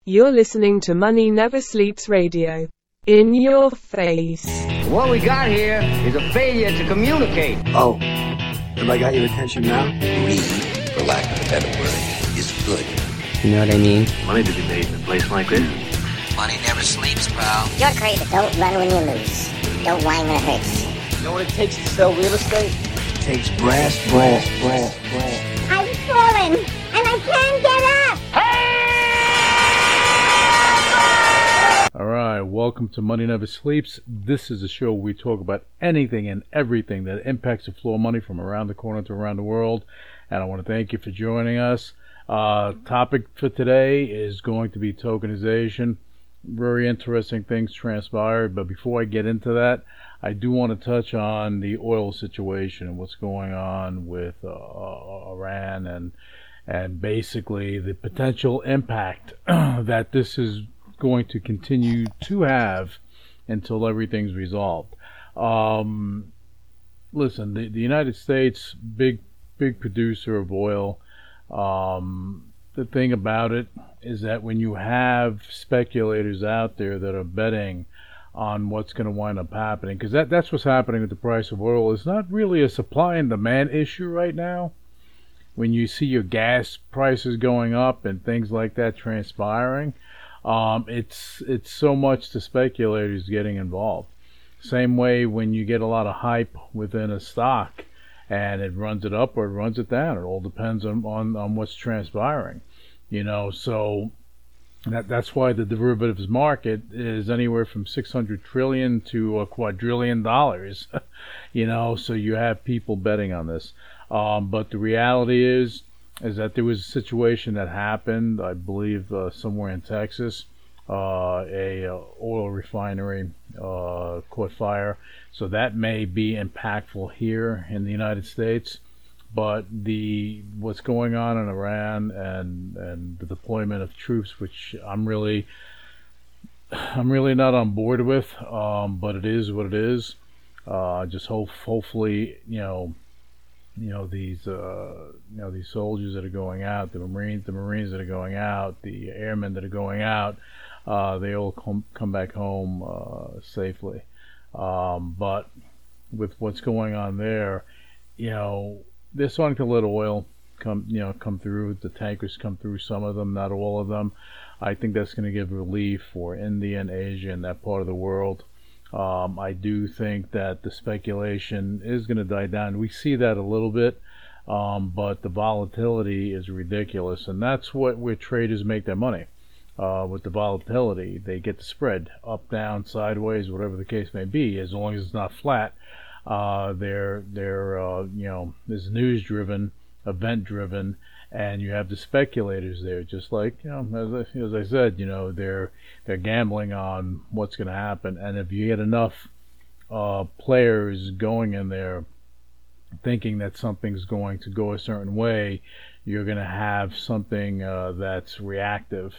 You're listening to Money Never Sleeps Radio. In your face. What we got here is a failure to communicate. Oh, have I got your attention now? Greed, for lack of a better word, is good. You know what I mean? Money to be made in a place like this. Money never sleeps, pal. You're crazy. Don't run when you lose. Don't whine when it hurts. You know what it takes to sell real estate? It takes brass. I've fallen, and I can't get up. All right, welcome to Money Never Sleeps. This is a show where we talk about anything and everything that impacts the flow of money from around the corner to around the world. And I want to thank you for joining us. Topic for today is going to be tokenization. Very interesting things transpired, but before I get into that, I do want to touch on the oil situation and what's going on with Iran and basically the potential impact that this is going to continue to have until everything's resolved. Listen, the United States, big producer of oil. The thing about it is that when you have speculators out there that are betting on what's going to wind up happening, because that's what's happening with the price of oil. It's not really a supply and demand issue right now. When you see your gas prices going up and things like that transpiring, it's so much the speculators getting involved. Same way when you get a lot of hype within a stock and it runs it up or it runs it down. It all depends on what's transpiring, so that's why the derivatives market is anywhere from $600 trillion to $1 quadrillion, so you have people betting on this. But the reality is that there was a situation that happened, I believe, somewhere in Texas. A oil refinery caught fire, so that may be impactful here in the United States. But what's going on in Iran and the deployment of troops, which I'm really not on board with, but it is what it is. Just hopefully, these soldiers that are going out, the Marines that are going out, the airmen that are going out, they all come back home safely. But with what's going on there, they're starting to let oil come through. The tankers come through, some of them, not all of them. I think that's going to give relief for India and Asia and that part of the world. I do think that the speculation is going to die down. We see that a little bit, but the volatility is ridiculous, and that's where traders make their money. With the volatility, they get the spread up, down, sideways, whatever the case may be. As long as it's not flat, they're is news driven, event driven, and you have the speculators there. Just like as I said, they're gambling on what's going to happen. And if you get enough players going in there, thinking that something's going to go a certain way, you're going to have something that's reactive.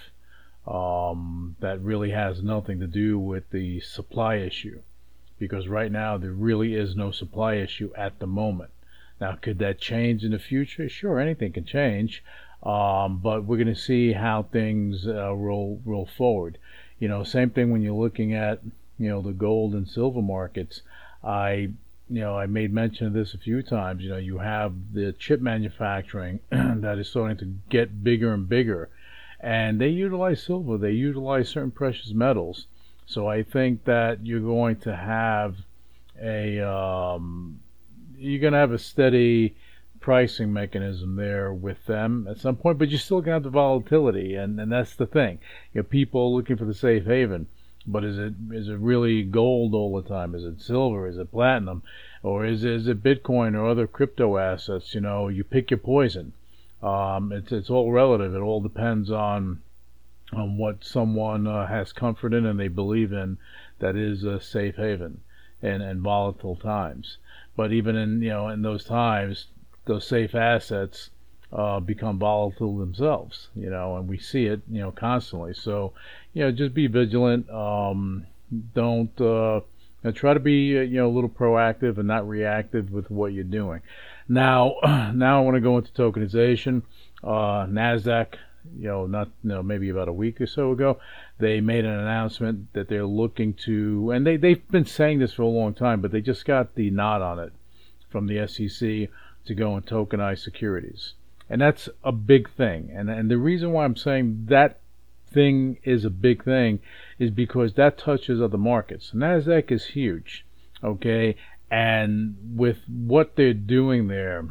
That really has nothing to do with the supply issue, because right now there really is no supply issue at the moment. Now, could that change in the future? Sure, anything can change, but we're going to see how things roll forward. Same thing when you're looking at the gold and silver markets. I made mention of this a few times. You have the chip manufacturing that is starting to get bigger and bigger. And they utilize silver, they utilize certain precious metals. So I think that you're going to have a steady pricing mechanism there with them at some point, but you're still gonna have the volatility, and that's the thing. People looking for the safe haven, but is it really gold all the time? Is it silver? Is it platinum? Or is it Bitcoin or other crypto assets? You pick your poison. It's all relative. It all depends on what someone has comfort in and they believe in, that is a safe haven in volatile times. But even in those times, those safe assets become volatile themselves. And we see it constantly. So just be vigilant. Don't try to be a little proactive and not reactive with what you're doing. Now I want to go into tokenization. Nasdaq maybe about a week or so ago, they made an announcement that they're looking to, and they've been saying this for a long time, but they just got the nod on it from the SEC to go and tokenize securities. And that's a big thing. And the reason why I'm saying that thing is a big thing is because that touches other markets. NASDAQ is huge, okay? And with what they're doing there,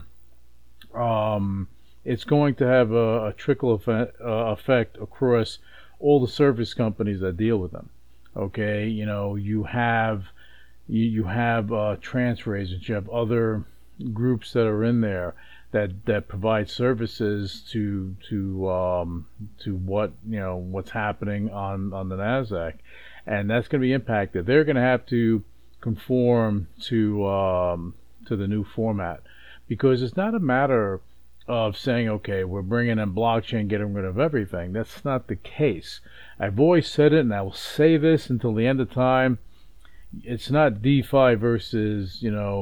it's going to have a trickle effect across all the service companies that deal with them. Okay, you have transfer agents, you have other groups that are in there that provide services to what's happening on the NASDAQ, and that's going to be impacted. They're going to have to conform to the new format, because it's not a matter of saying, okay, we're bringing in blockchain, getting rid of everything. That's not the case. I've always said it, and I will say this until the end of time. It's not DeFi versus,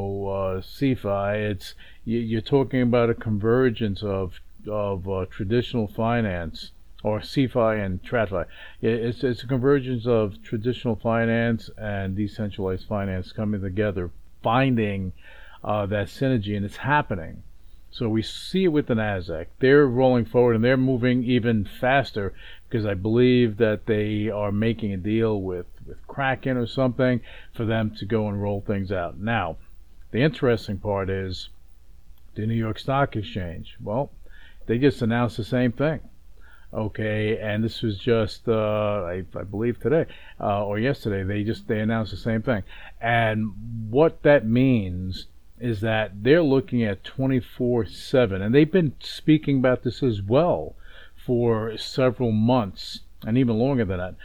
CeFi. It's you're talking about a convergence of traditional finance, or CeFi and TradFi. It's a convergence of traditional finance and decentralized finance coming together, finding that synergy, and it's happening. So we see it with the NASDAQ. They're rolling forward, and they're moving even faster, because I believe that they are making a deal with Kraken or something for them to go and roll things out. Now, the interesting part is the New York Stock Exchange. Well, they just announced the same thing. Okay, and this was just, I believe today or yesterday, they announced the same thing. And what that means is that they're looking at 24/7, and they've been speaking about this as well for several months, and even longer than that.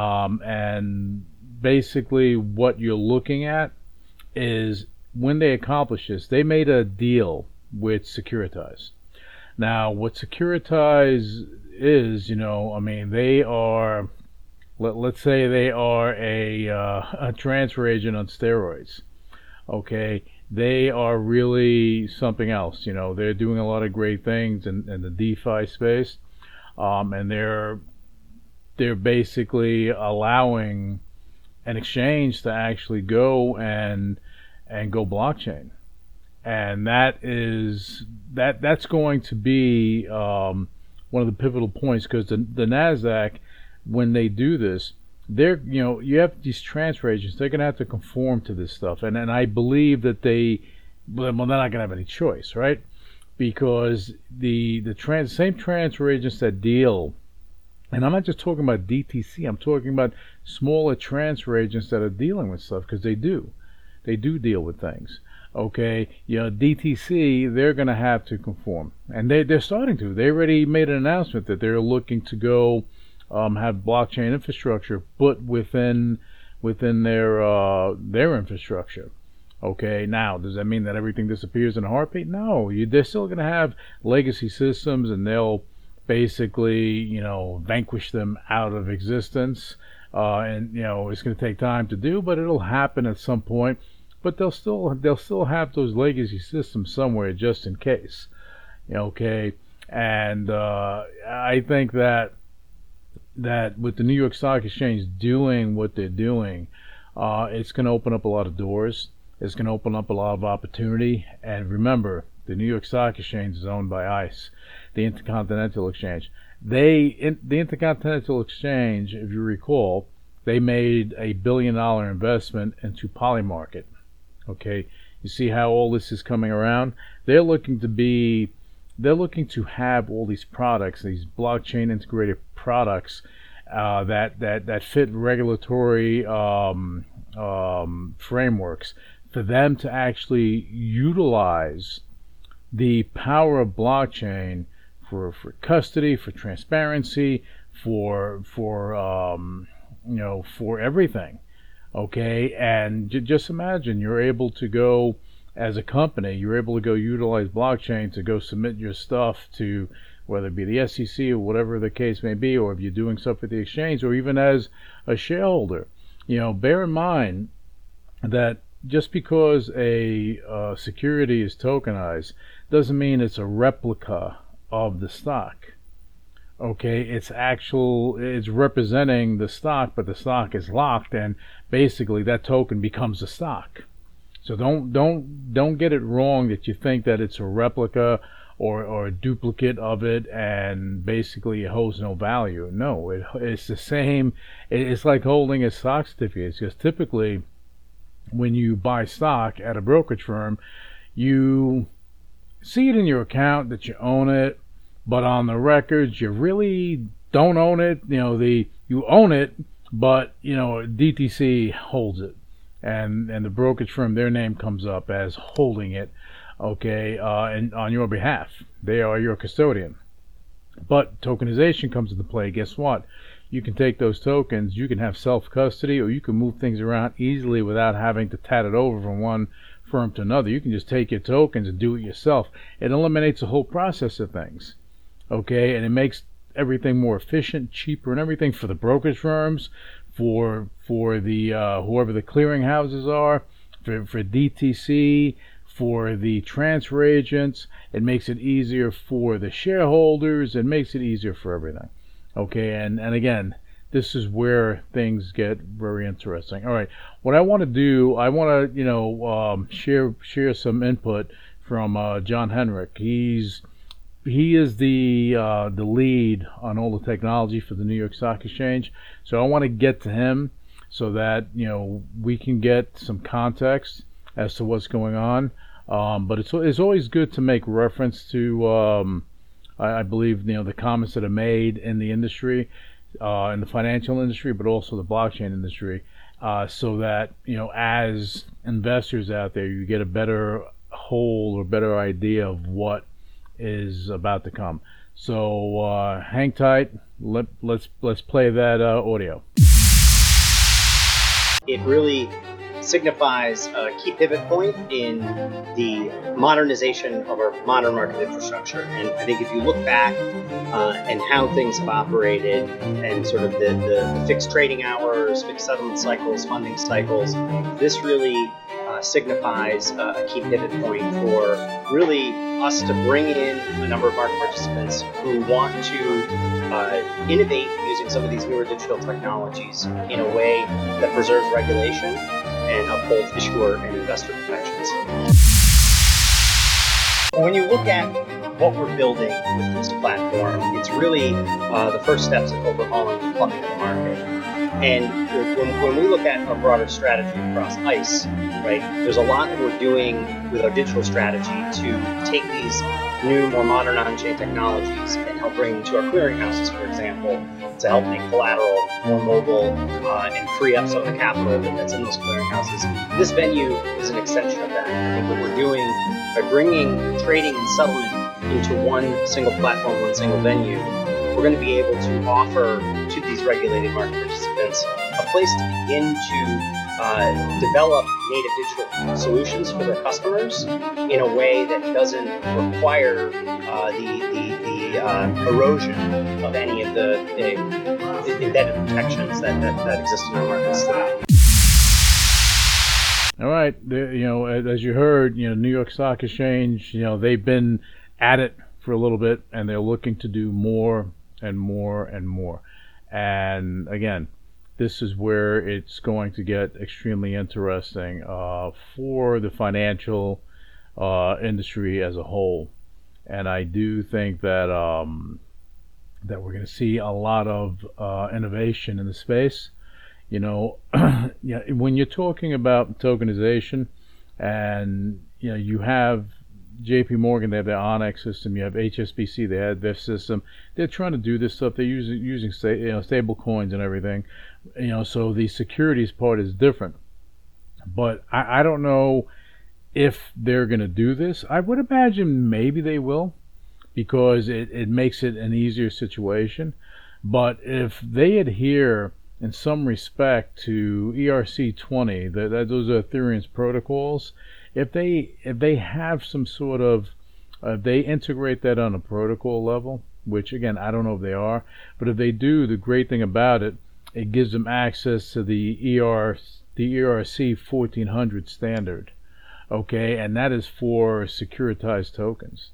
And basically what you're looking at is, when they accomplish this, they made a deal with Securitize. Now, what Securitize is, they are, let's say they are a transfer agent on steroids. Okay, they are really something else. They're doing a lot of great things in the DeFi space, and they're basically allowing an exchange to actually go and go blockchain, and that's going to be one of the pivotal points, because the NASDAQ, when they do this, you have these transfer agents. They're going to have to conform to this stuff, and I believe that they're not going to have any choice, right? Because the same transfer agents that deal, and I'm not just talking about DTC, I'm talking about smaller transfer agents that are dealing with stuff, because they do deal with things. Okay, DTC, they're going to have to conform, and they're starting to. They already made an announcement that they're looking to go have blockchain infrastructure, but within their infrastructure. Okay, now, does that mean that everything disappears in a heartbeat? No, they're still going to have legacy systems, and they'll basically, vanquish them out of existence. And it's going to take time to do, but it'll happen at some point. But they'll still have those legacy systems somewhere, just in case. Okay, and I think that with the New York Stock Exchange doing what they're doing, it's going to open up a lot of doors. It's going to open up a lot of opportunity. And remember, the New York Stock Exchange is owned by ICE, the Intercontinental Exchange. The Intercontinental Exchange, if you recall, they made a $1 billion investment into Polymarket. Okay, you see how all this is coming around? They're looking to have all these products, these blockchain integrated products that fit regulatory frameworks, for them to actually utilize the power of blockchain for custody, for transparency, for everything. Okay, and just imagine, you're able to go, as a company, you're able to go utilize blockchain to go submit your stuff to, whether it be the SEC or whatever the case may be, or if you're doing stuff at the exchange, or even as a shareholder. Bear in mind that just because a security is tokenized doesn't mean it's a replica of the stock. Okay, it's representing the stock, but the stock is locked, and basically that token becomes the stock. So don't get it wrong that you think that it's a replica or a duplicate of it, and basically it holds no value. No, it's the same. It's like holding a stock certificate. It's just typically when you buy stock at a brokerage firm, you see it in your account that you own it, but on the records you really don't own it. You own it, but DTC holds it, and the brokerage firm, their name comes up as holding it. Okay, and on your behalf, they are your custodian. But tokenization comes into play. Guess what? You can take those tokens, you can have self-custody, or you can move things around easily without having to tat it over from one firm to another. You can just take your tokens and do it yourself. It eliminates the whole process of things. Okay, and it makes everything more efficient, cheaper, and everything for the brokerage firms, for the whoever the clearing houses are, for DTC, for the transfer agents. It makes it easier for the shareholders. It makes it easier for everything. Okay, and again, this is where things get very interesting. All right, what I want to do, I want to share some input from John Henrik. He is the lead on all the technology for the New York Stock Exchange. So I want to get to him so that we can get some context as to what's going on. But it's always good to make reference to I believe the comments that are made in the industry, in the financial industry, but also the blockchain industry, so that as investors out there, you get a better whole or better idea of what is about to come. So hang tight. Let's play that audio. It really signifies a key pivot point in the modernization of our modern market infrastructure. And I think if you look back and how things have operated, and sort of the fixed trading hours, fixed settlement cycles, funding cycles, this really signifies a key pivot point for really us to bring in a number of market participants who want to innovate using some of these newer digital technologies in a way that preserves regulation and upholds issuer and investor protections. When you look at what we're building with this platform, it's really the first steps in overhauling the plumbing of the market. And when we look at our broader strategy across ICE, right, there's a lot that we're doing with our digital strategy to take these new, more modern on-chain technologies and help bring them to our clearinghouses, for example, to help make collateral more mobile and free up some of the capital that's in those clearinghouses. This venue is an extension of that. I think what we're doing by bringing trading and settlement into one single platform, one single venue, we're going to be able to offer to these regulated market participants a place to begin to develop native digital solutions for their customers in a way that doesn't require the erosion of any of the embedded protections that exist in our markets today. All right, as you heard, New York Stock Exchange, they've been at it for a little bit, and they're looking to do more and more and more. And again, this is where it's going to get extremely interesting for the financial industry as a whole. And I do think that that we're going to see a lot of innovation in the space. When you're talking about tokenization, and you have JP Morgan, they have their Onyx system. You have HSBC, they have their system. They're trying to do this stuff. They're using stable coins and everything. So the securities part is different. But I don't know if they're going to do this. I would imagine maybe they will, because it makes it an easier situation. But if they adhere in some respect to ERC-20, those are Ethereum's protocols, if they have some sort of, they integrate that on a protocol level, which again, I don't know if they are, but if they do, the great thing about it, it gives them access to the ERC 1400 standard, okay, and that is for securitized tokens.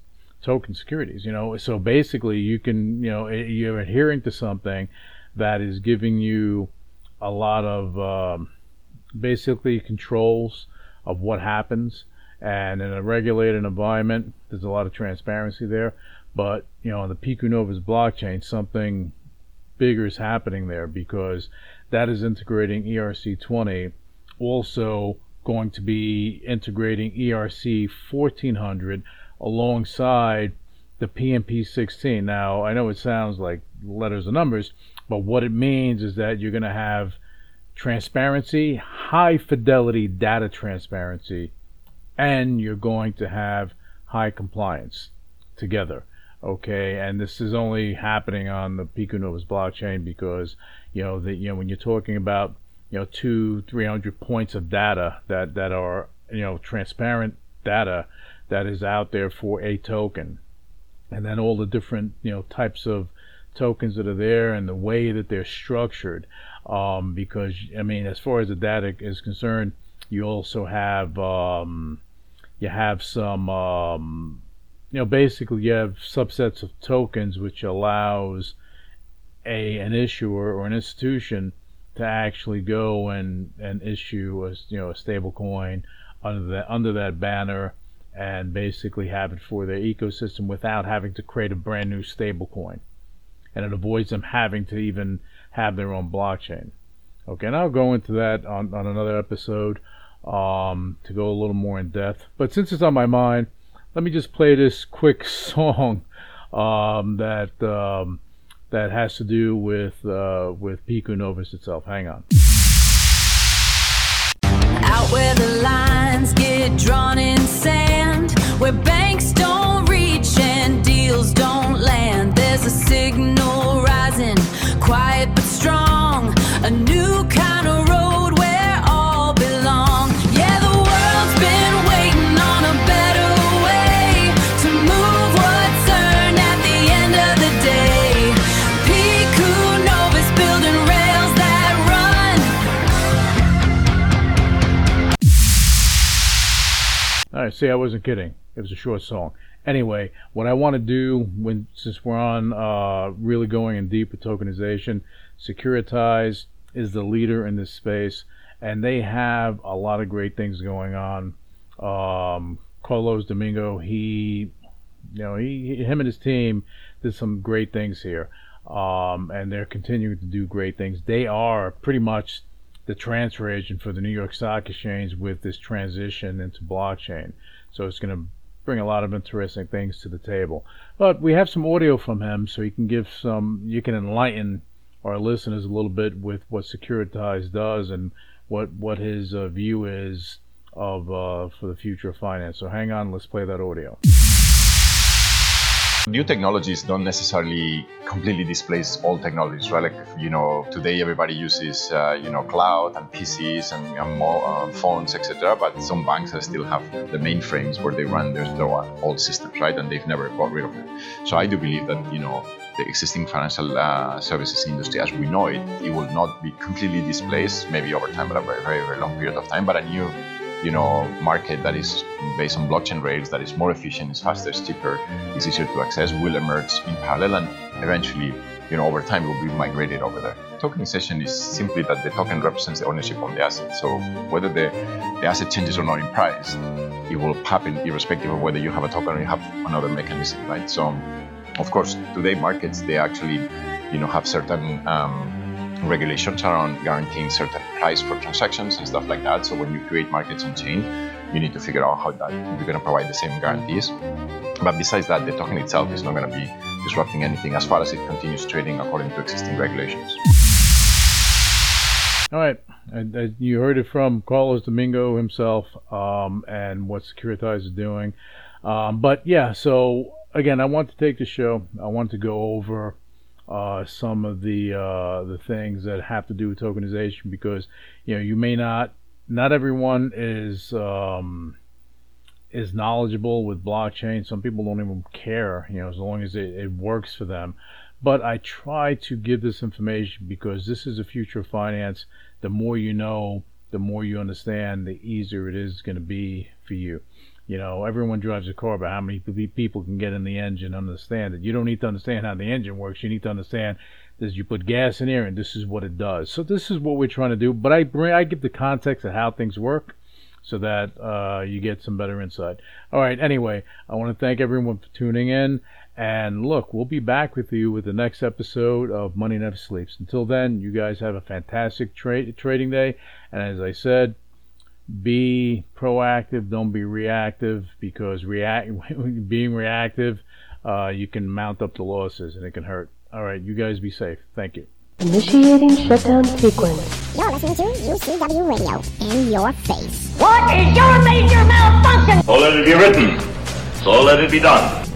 token securities. So basically you can, you're adhering to something that is giving you a lot of basically controls of what happens. And in a regulated environment, there's a lot of transparency there. But, on the Pico Novus blockchain, something bigger is happening there, because that is integrating ERC20, also going to be integrating ERC 1400 alongside the PMP16. Now, I know it sounds like letters and numbers, but what it means is that you're going to have transparency, high fidelity data transparency, and you're going to have high compliance together. Okay, and this is only happening on the Pico Novus blockchain because when you're talking about 200-300 points of data that are transparent data that is out there for a token, and then all the different types of tokens that are there and the way that they're structured, because as far as the data is concerned, you also have some basically you have subsets of tokens which allows an issuer or an institution to actually go and issue a stable coin under that banner and basically have it for their ecosystem without having to create a brand new stable coin, and it avoids them having to even have their own blockchain. Okay, and I'll go into that on another episode to go a little more in depth. But since it's on my mind, let me just play this quick song that has to do with Pico Novus itself. Hang on. Out where the lines get drawn in sand, where banks don't reach and deals don't land, there's a signal rising, quiet but strong, a new kind of road where all belong. Yeah, the world's been waiting on a better way to move what's earned at the end of the day. Pico Novus building rails that run. All right, see, I wasn't kidding. It was a short song. Anyway, what I want to do, since we're on really going in deep with tokenization, Securitize is the leader in this space, and they have a lot of great things going on. Carlos Domingo, him and his team did some great things here, and they're continuing to do great things. They are pretty much the transfer agent for the New York Stock Exchange with this transition into blockchain. So it's going to bring a lot of interesting things to the table. But we have some audio from him, so you can enlighten our listeners a little bit with what Securitize does and what his view is of for the future of finance. So hang on, let's play that audio. New technologies don't necessarily completely displace old technologies, right? Like, today everybody uses, cloud and PCs and phones, etc. But some banks still have the mainframes where they run their old systems, right? And they've never got rid of them. So I do believe that, the existing financial services industry as we know it will not be completely displaced, maybe over time, but a very, very, very long period of time. But a new market that is based on blockchain rails, that is more efficient, is faster, it's cheaper, is easier to access, will emerge in parallel, and eventually, over time, will be migrated over there. Tokenization is simply that the token represents the ownership of the asset. So whether the asset changes or not in price, it will happen irrespective of whether you have a token or you have another mechanism, right? So, of course, today markets, they actually, have certain regulations around guaranteeing certain price for transactions and stuff like that. So when you create markets on chain, you need to figure out how that you're going to provide the same guarantees. But besides that, the token itself is not going to be disrupting anything as far as it continues trading according to existing regulations. All right, and you heard it from Carlos Domingo himself, and what Securitize is doing. But yeah, so again, I want to take the show. I want to go over some of the things that have to do with tokenization, because you may not everyone is knowledgeable with blockchain. Some people don't even care, as long as it works for them. But I try to give this information because this is the future of finance. The more you know, the more you understand, the easier it is going to be for you. You know, everyone drives a car, but how many people can get in the engine and understand it? You don't need to understand how the engine works. You need to understand that you put gas in here, and this is what it does. So this is what we're trying to do. But I give the context of how things work so that you get some better insight. All right, anyway, I want to thank everyone for tuning in. And look, we'll be back with you with the next episode of Money Never Sleeps. Until then, you guys have a fantastic trading day. And as I said, be proactive, don't be reactive, because being reactive, you can mount up the losses and it can hurt. All right, you guys be safe. Thank you. Initiating shutdown sequence. You're listening to UCW Radio. In your face. What is your major malfunction? So let it be written. So let it be done.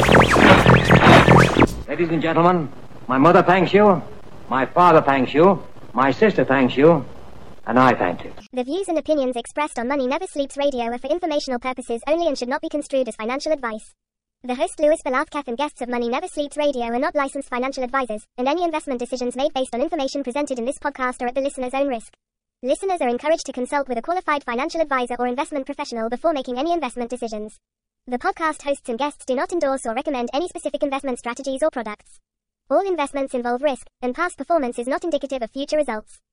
Ladies and gentlemen, my mother thanks you, my father thanks you, my sister thanks you, and I thank you. The views and opinions expressed on Money Never Sleeps Radio are for informational purposes only and should not be construed as financial advice. The host Louis Belafkath and guests of Money Never Sleeps Radio are not licensed financial advisors, and any investment decisions made based on information presented in this podcast are at the listener's own risk. Listeners are encouraged to consult with a qualified financial advisor or investment professional before making any investment decisions. The podcast hosts and guests do not endorse or recommend any specific investment strategies or products. All investments involve risk, and past performance is not indicative of future results.